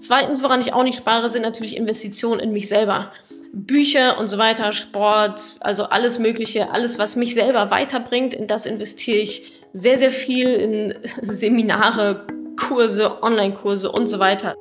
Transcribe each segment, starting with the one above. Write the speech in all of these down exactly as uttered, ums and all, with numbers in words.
Zweitens, woran ich auch nicht spare, sind natürlich Investitionen in mich selber. Bücher und so weiter, Sport, also alles Mögliche, alles, was mich selber weiterbringt, in das investiere ich sehr, sehr viel in Seminare, Kurse, Online-Kurse und so weiter.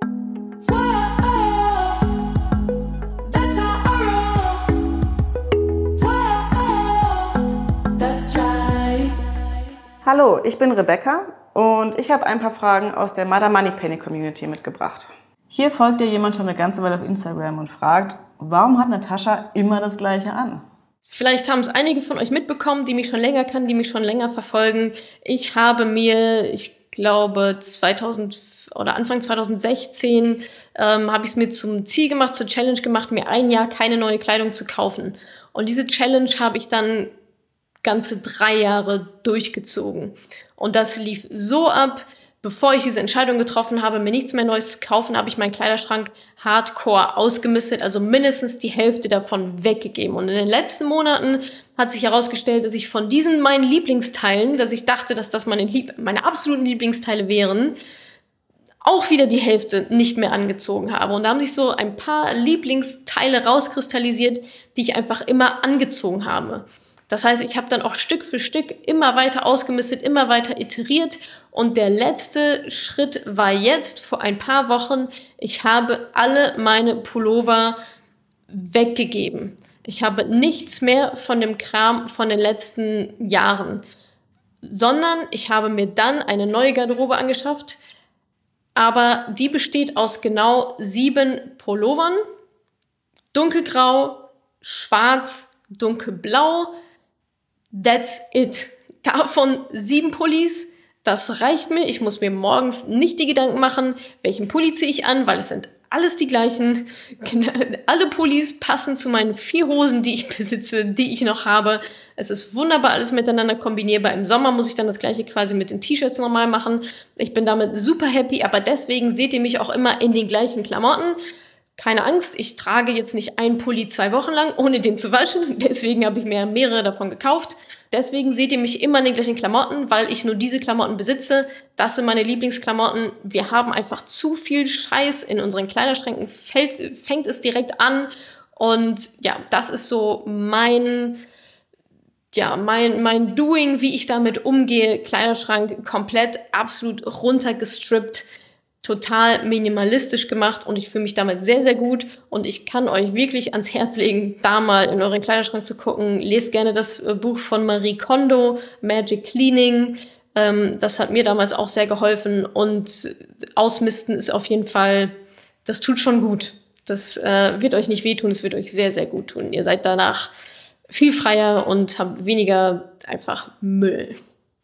Hallo, ich bin Rebecca und ich habe ein paar Fragen aus der Mother Moneypenny Community mitgebracht. Hier folgt dir jemand schon eine ganze Weile auf Instagram und fragt, warum hat Natascha immer das Gleiche an? Vielleicht haben es einige von euch mitbekommen, die mich schon länger kennen, die mich schon länger verfolgen. Ich habe mir, ich glaube, zweitausend oder Anfang zweitausendsechzehn ähm, habe ich es mir zum Ziel gemacht, zur Challenge gemacht, mir ein Jahr keine neue Kleidung zu kaufen. Und diese Challenge habe ich dann ganze drei Jahre durchgezogen. Und das lief so ab, bevor ich diese Entscheidung getroffen habe, mir nichts mehr Neues zu kaufen, habe ich meinen Kleiderschrank hardcore ausgemistet, also mindestens die Hälfte davon weggegeben. Und in den letzten Monaten hat sich herausgestellt, dass ich von diesen meinen Lieblingsteilen, dass ich dachte, dass das meine, Lieb- meine absoluten Lieblingsteile wären, auch wieder die Hälfte nicht mehr angezogen habe. Und da haben sich so ein paar Lieblingsteile rauskristallisiert, die ich einfach immer angezogen habe. Das heißt, ich habe dann auch Stück für Stück immer weiter ausgemistet, immer weiter iteriert. Und der letzte Schritt war jetzt, vor ein paar Wochen, ich habe alle meine Pullover weggegeben. Ich habe nichts mehr von dem Kram von den letzten Jahren, sondern ich habe mir dann eine neue Garderobe angeschafft. Aber die besteht aus genau sieben Pullovern, dunkelgrau, schwarz, dunkelblau. That's it. Davon sieben Pullis, das reicht mir. Ich muss mir morgens nicht die Gedanken machen, welchen Pulli ziehe ich an, weil es sind alles die gleichen. Alle Pullis passen zu meinen vier Hosen, die ich besitze, die ich noch habe. Es ist wunderbar alles miteinander kombinierbar. Im Sommer muss ich dann das Gleiche quasi mit den T-Shirts normal machen. Ich bin damit super happy, aber deswegen seht ihr mich auch immer in den gleichen Klamotten. Keine Angst, ich trage jetzt nicht einen Pulli zwei Wochen lang, ohne den zu waschen. Deswegen habe ich mir mehrere davon gekauft. Deswegen seht ihr mich immer in den gleichen Klamotten, weil ich nur diese Klamotten besitze. Das sind meine Lieblingsklamotten. Wir haben einfach zu viel Scheiß in unseren Kleiderschränken. Fällt, fängt es direkt an. Und ja, das ist so mein, ja, mein, mein Doing, wie ich damit umgehe. Kleiderschrank komplett absolut runtergestrippt. Total minimalistisch gemacht und ich fühle mich damit sehr, sehr gut und ich kann euch wirklich ans Herz legen, da mal in euren Kleiderschrank zu gucken. Lest gerne das Buch von Marie Kondo, Magic Cleaning. Ähm, das hat mir damals auch sehr geholfen und Ausmisten ist auf jeden Fall, das tut schon gut. Das äh, wird euch nicht wehtun, es wird euch sehr, sehr gut tun. Ihr seid danach viel freier und habt weniger einfach Müll.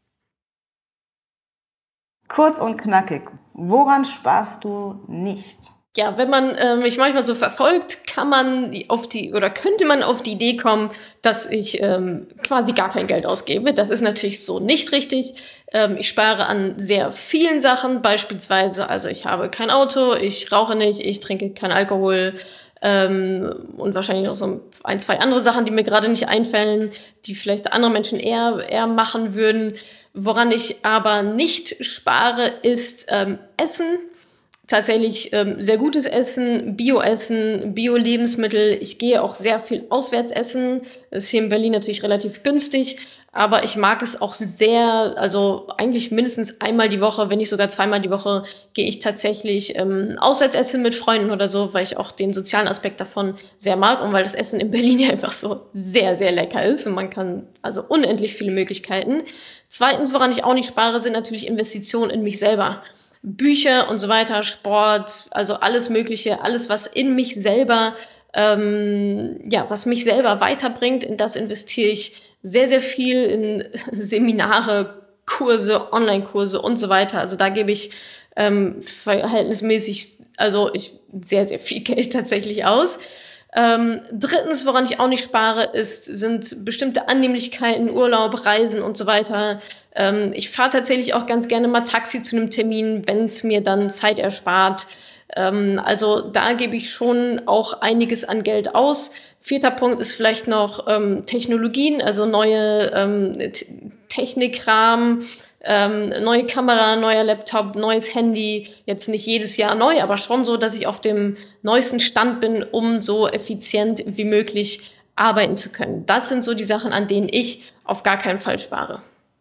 Kurz und knackig. Woran sparst du nicht? Ja, wenn man äh, mich manchmal so verfolgt, kann man auf die oder könnte man auf die Idee kommen, dass ich ähm, quasi gar kein Geld ausgebe. Das ist natürlich so nicht richtig. Ähm, ich spare an sehr vielen Sachen, beispielsweise, also ich habe kein Auto, ich rauche nicht, ich trinke keinen Alkohol ähm, und wahrscheinlich noch so ein, zwei andere Sachen, die mir gerade nicht einfallen, die vielleicht andere Menschen eher eher machen würden. Woran ich aber nicht spare, ist ähm, Essen. Tatsächlich ähm, sehr gutes Essen, Bio-Essen, Bio-Lebensmittel. Ich gehe auch sehr viel auswärts essen. Das ist hier in Berlin natürlich relativ günstig. Aber ich mag es auch sehr, also eigentlich mindestens einmal die Woche, wenn nicht sogar zweimal die Woche, gehe ich tatsächlich ähm, auswärts essen mit Freunden oder so, weil ich auch den sozialen Aspekt davon sehr mag und weil das Essen in Berlin ja einfach so sehr, sehr lecker ist und man kann also unendlich viele Möglichkeiten. Zweitens, woran ich auch nicht spare, sind natürlich Investitionen in mich selber. Bücher und so weiter, Sport, also alles Mögliche, alles, was in mich selber, ähm, ja, was mich selber weiterbringt, in das investiere ich sehr, sehr viel in Seminare, Kurse, Online-Kurse und so weiter. Also da gebe ich ähm, verhältnismäßig, also ich sehr, sehr viel Geld tatsächlich aus. Ähm, drittens, woran ich auch nicht spare, ist, sind bestimmte Annehmlichkeiten, Urlaub, Reisen und so weiter. Ähm, ich fahre tatsächlich auch ganz gerne mal Taxi zu einem Termin, wenn es mir dann Zeit erspart. Ähm, also da gebe ich schon auch einiges an Geld aus. Vierter Punkt ist vielleicht noch ähm, Technologien, also neue ähm, T- Technikrahmen, ähm, neue Kamera, neuer Laptop, neues Handy, jetzt nicht jedes Jahr neu, aber schon so, dass ich auf dem neuesten Stand bin, um so effizient wie möglich arbeiten zu können. Das sind so die Sachen, an denen ich auf gar keinen Fall spare.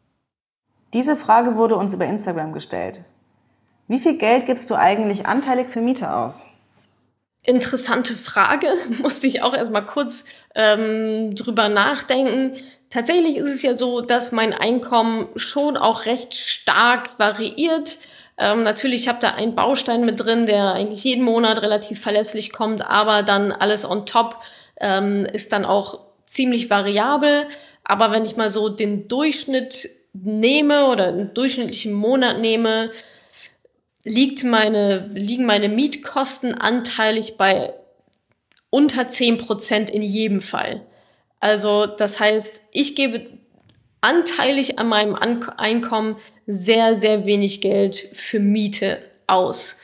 Diese Frage wurde uns über Instagram gestellt. Wie viel Geld gibst du eigentlich anteilig für Miete aus? Interessante Frage, musste ich auch erstmal kurz ähm, drüber nachdenken. Tatsächlich ist es ja so, dass mein Einkommen schon auch recht stark variiert. Ähm, natürlich habe da einen Baustein mit drin, der eigentlich jeden Monat relativ verlässlich kommt, aber dann alles on top ähm, ist dann auch ziemlich variabel. Aber wenn ich mal so den Durchschnitt nehme oder einen durchschnittlichen Monat nehme, liegt meine, liegen meine Mietkosten anteilig bei unter zehn Prozent in jedem Fall. Also das heißt, ich gebe anteilig an meinem An- Einkommen sehr, sehr wenig Geld für Miete aus.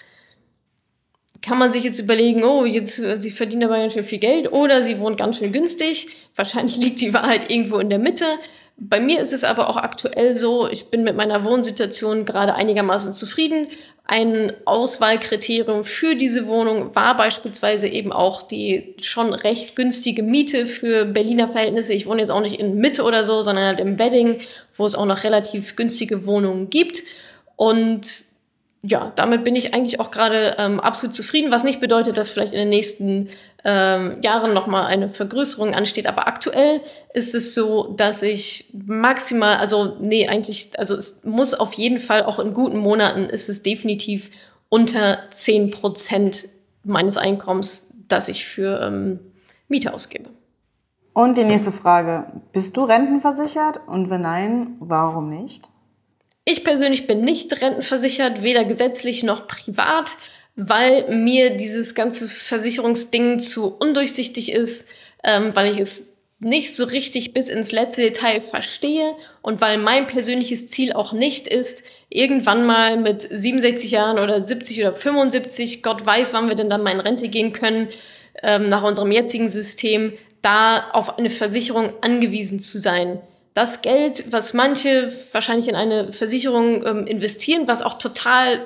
Kann man sich jetzt überlegen, oh, jetzt, sie verdient aber ganz schön viel Geld oder sie wohnt ganz schön günstig. Wahrscheinlich liegt die Wahrheit irgendwo in der Mitte. Bei mir ist es aber auch aktuell so, ich bin mit meiner Wohnsituation gerade einigermaßen zufrieden. Ein Auswahlkriterium für diese Wohnung war beispielsweise eben auch die schon recht günstige Miete für Berliner Verhältnisse. Ich wohne jetzt auch nicht in Mitte oder so, sondern halt im Wedding, wo es auch noch relativ günstige Wohnungen gibt. Und ja, damit bin ich eigentlich auch gerade ähm, absolut zufrieden, was nicht bedeutet, dass vielleicht in den nächsten ähm, Jahren nochmal eine Vergrößerung ansteht. Aber aktuell ist es so, dass ich maximal, also nee, eigentlich, also es muss auf jeden Fall, auch in guten Monaten, ist es definitiv unter zehn Prozent meines Einkommens, das ich für ähm, Miete ausgebe. Und die nächste Frage. Bist du rentenversichert? Und wenn nein, warum nicht? Ich persönlich bin nicht rentenversichert, weder gesetzlich noch privat, weil mir dieses ganze Versicherungsding zu undurchsichtig ist, ähm, weil ich es nicht so richtig bis ins letzte Detail verstehe und weil mein persönliches Ziel auch nicht ist, irgendwann mal mit siebenundsechzig Jahren oder siebzig oder fünfundsiebzig, Gott weiß, wann wir denn dann mal in Rente gehen können, ähm, nach unserem jetzigen System, da auf eine Versicherung angewiesen zu sein. Das Geld, was manche wahrscheinlich in eine Versicherung ähm, investieren, was auch total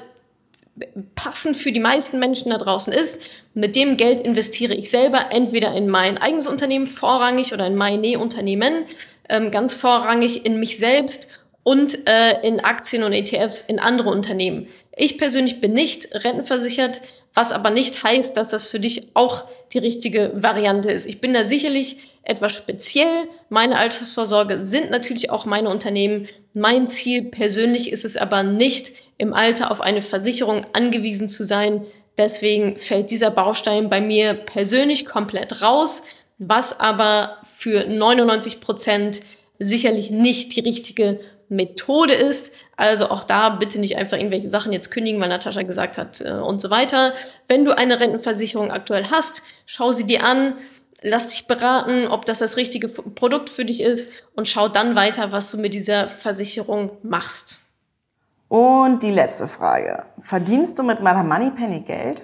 passend für die meisten Menschen da draußen ist, mit dem Geld investiere ich selber entweder in mein eigenes Unternehmen vorrangig oder in meine Unternehmen ähm, ganz vorrangig in mich selbst und äh, in Aktien und E T Fs in andere Unternehmen. Ich persönlich bin nicht rentenversichert, was aber nicht heißt, dass das für dich auch die richtige Variante ist. Ich bin da sicherlich etwas speziell. Meine Altersvorsorge sind natürlich auch meine Unternehmen. Mein Ziel persönlich ist es aber nicht, im Alter auf eine Versicherung angewiesen zu sein. Deswegen fällt dieser Baustein bei mir persönlich komplett raus, was aber für neunundneunzig Prozent sicherlich nicht die richtige Methode ist. Also auch da bitte nicht einfach irgendwelche Sachen jetzt kündigen, weil Natascha gesagt hat äh, und so weiter. Wenn du eine Rentenversicherung aktuell hast, schau sie dir an, lass dich beraten, ob das das richtige F- Produkt für dich ist und schau dann weiter, was du mit dieser Versicherung machst. Und die letzte Frage. Verdienst du mit Madame Moneypenny Geld?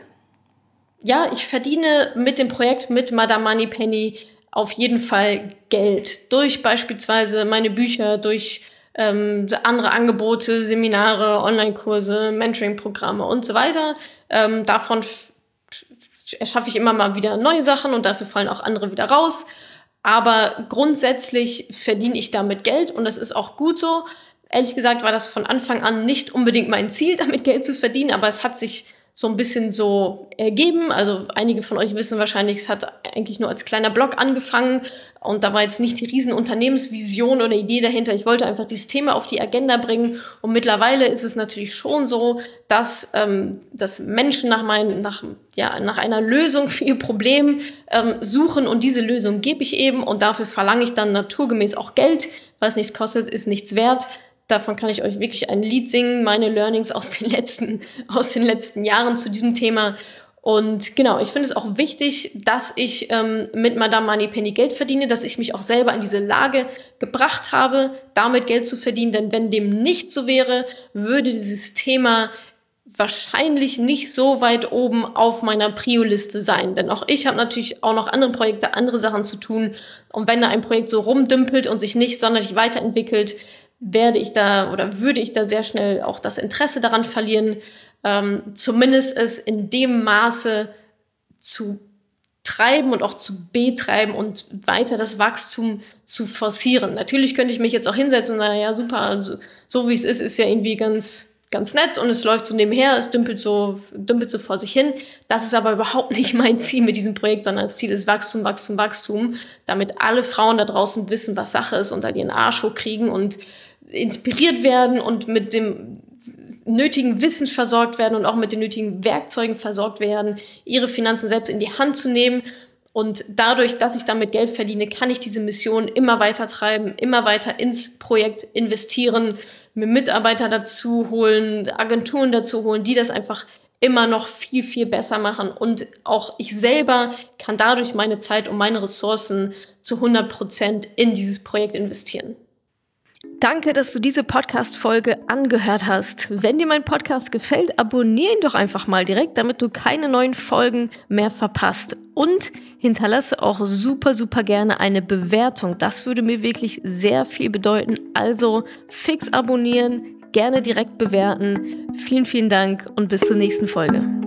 Ja, ich verdiene mit dem Projekt mit Madame Moneypenny auf jeden Fall Geld. Durch beispielsweise meine Bücher, durch ähm, andere Angebote, Seminare, Online-Kurse, Mentoring-Programme und so weiter. Ähm, davon f- erschaffe ich immer mal wieder neue Sachen und dafür fallen auch andere wieder raus. Aber grundsätzlich verdiene ich damit Geld und das ist auch gut so. Ehrlich gesagt war das von Anfang an nicht unbedingt mein Ziel, damit Geld zu verdienen, aber es hat sich so ein bisschen so ergeben. Also einige von euch wissen wahrscheinlich, es hat eigentlich nur als kleiner Blog angefangen und da war jetzt nicht die riesen Unternehmensvision oder Idee dahinter. Ich wollte einfach dieses Thema auf die Agenda bringen und mittlerweile ist es natürlich schon so, dass, ähm, dass Menschen nach, mein, nach, ja, nach einer Lösung für ihr Problem ähm, suchen und diese Lösung gebe ich eben und dafür verlange ich dann naturgemäß auch Geld, weil es nichts kostet, ist nichts wert. Davon kann ich euch wirklich ein Lied singen, meine Learnings aus den letzten, aus den letzten Jahren zu diesem Thema. Und genau, ich finde es auch wichtig, dass ich ähm, mit Madame Moneypenny Geld verdiene, dass ich mich auch selber in diese Lage gebracht habe, damit Geld zu verdienen. Denn wenn dem nicht so wäre, würde dieses Thema wahrscheinlich nicht so weit oben auf meiner Prio-Liste sein. Denn auch ich habe natürlich auch noch andere Projekte, andere Sachen zu tun. Und wenn da ein Projekt so rumdümpelt und sich nicht sonderlich weiterentwickelt, werde ich da oder würde ich da sehr schnell auch das Interesse daran verlieren, ähm, zumindest es in dem Maße zu treiben und auch zu betreiben und weiter das Wachstum zu forcieren. Natürlich könnte ich mich jetzt auch hinsetzen und sagen, ja super, also, so wie es ist, ist ja irgendwie ganz, ganz nett und es läuft so nebenher, es dümpelt so, dümpelt so vor sich hin. Das ist aber überhaupt nicht mein Ziel mit diesem Projekt, sondern das Ziel ist Wachstum, Wachstum, Wachstum, damit alle Frauen da draußen wissen, was Sache ist und da ihren Arsch hochkriegen und inspiriert werden und mit dem nötigen Wissen versorgt werden und auch mit den nötigen Werkzeugen versorgt werden, ihre Finanzen selbst in die Hand zu nehmen. Und dadurch, dass ich damit Geld verdiene, kann ich diese Mission immer weiter treiben, immer weiter ins Projekt investieren, mir Mitarbeiter dazu holen, Agenturen dazu holen, die das einfach immer noch viel, viel besser machen. Und auch ich selber kann dadurch meine Zeit und meine Ressourcen zu hundert Prozent in dieses Projekt investieren. Danke, dass du diese Podcast-Folge angehört hast. Wenn dir mein Podcast gefällt, abonniere ihn doch einfach mal direkt, damit du keine neuen Folgen mehr verpasst. Und hinterlasse auch super, super gerne eine Bewertung. Das würde mir wirklich sehr viel bedeuten. Also fix abonnieren, gerne direkt bewerten. Vielen, vielen Dank und bis zur nächsten Folge.